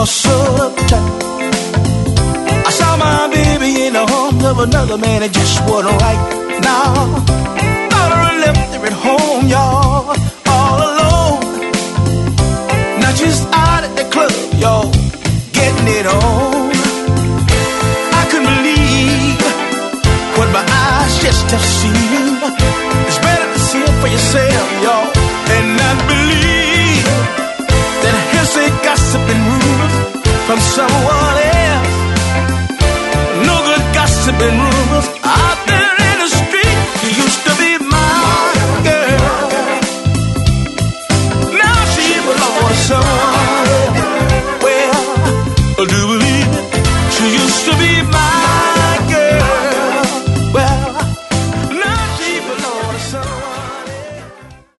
was so uptight. I saw my baby in the arms of another man, it just wasn't right. Now, thought I left her at home, y'all, all alone. Now she's out at the club, y'all, getting it on. I couldn't believe what my eyes just have seen. It's better to see it for yourself, y'all, and not believe that hearsay, gossip, and rumors from someone else. No good gossip and rumors.